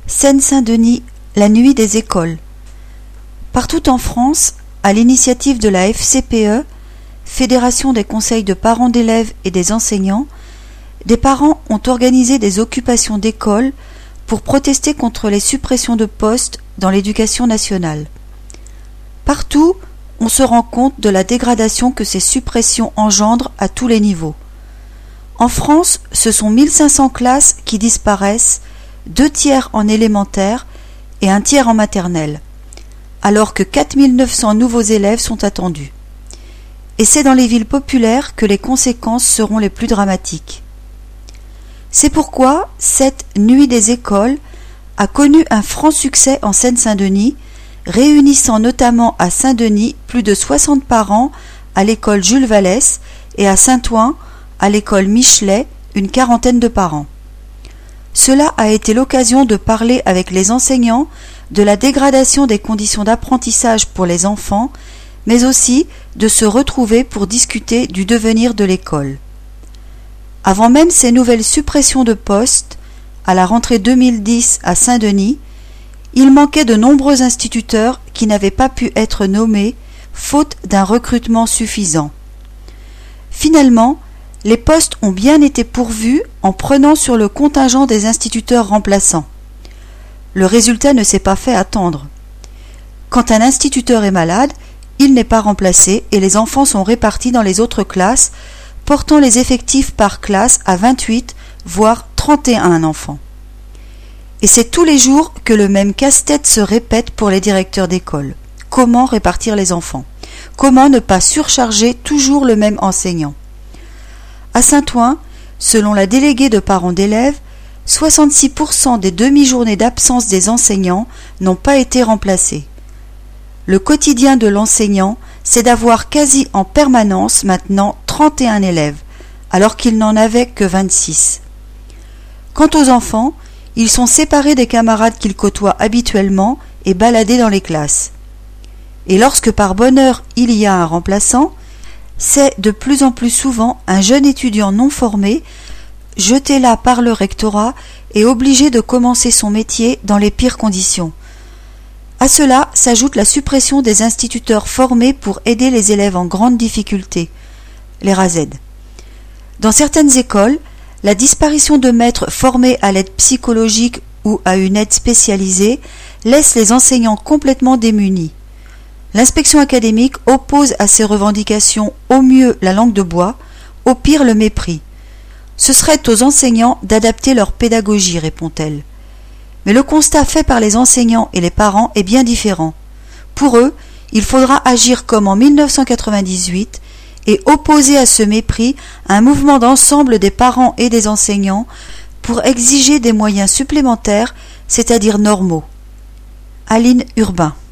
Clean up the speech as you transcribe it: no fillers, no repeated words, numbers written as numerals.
Seine-Saint-Denis, la nuit des écoles. Partout en France, à l'initiative de la FCPE, Fédération des conseils de parents d'élèves et des enseignants, des parents ont organisé des occupations d'écoles pour protester contre les suppressions de postes dans l'éducation nationale. Partout, on se rend compte de la dégradation que ces suppressions engendrent à tous les niveaux. En France, ce sont 1500 classes qui disparaissent, 2/3 en élémentaire et 1/3 en maternelle, alors que 4900 nouveaux élèves sont attendus. Et c'est dans les villes populaires que les conséquences seront les plus dramatiques. C'est pourquoi cette Nuit des écoles a connu un franc succès en Seine-Saint-Denis, réunissant notamment à Saint-Denis plus de 60 parents à l'école Jules Vallès et à Saint-Ouen, à l'école Michelet, une quarantaine de parents. Cela a été l'occasion de parler avec les enseignants de la dégradation des conditions d'apprentissage pour les enfants, mais aussi de se retrouver pour discuter du devenir de l'école. Avant même ces nouvelles suppressions de postes, à la rentrée 2010 à Saint-Denis, il manquait de nombreux instituteurs qui n'avaient pas pu être nommés, faute d'un recrutement suffisant. Finalement, les postes ont bien été pourvus en prenant sur le contingent des instituteurs remplaçants. Le résultat ne s'est pas fait attendre. Quand un instituteur est malade, il n'est pas remplacé et les enfants sont répartis dans les autres classes, portant les effectifs par classe à 28, voire 31 enfants. Et c'est tous les jours que le même casse-tête se répète pour les directeurs d'école. Comment répartir les enfants? Comment ne pas surcharger toujours le même enseignant? À Saint-Ouen, selon la déléguée de parents d'élèves, 66% des demi-journées d'absence des enseignants n'ont pas été remplacées. Le quotidien de l'enseignant, c'est d'avoir quasi en permanence maintenant 31 élèves, alors qu'il n'en avait que 26. Quant aux enfants, ils sont séparés des camarades qu'ils côtoient habituellement et baladés dans les classes. Et lorsque par bonheur il y a un remplaçant, c'est de plus en plus souvent un jeune étudiant non formé, jeté là par le rectorat et obligé de commencer son métier dans les pires conditions. À cela s'ajoute la suppression des instituteurs formés pour aider les élèves en grande difficulté, les RASED. Dans certaines écoles, la disparition de maîtres formés à l'aide psychologique ou à une aide spécialisée laisse les enseignants complètement démunis. L'inspection académique oppose à ces revendications au mieux la langue de bois, au pire le mépris. Ce serait aux enseignants d'adapter leur pédagogie, répond-elle. Mais le constat fait par les enseignants et les parents est bien différent. Pour eux, il faudra agir comme en 1998 et opposer à ce mépris un mouvement d'ensemble des parents et des enseignants pour exiger des moyens supplémentaires, c'est-à-dire normaux. Aline Urbain.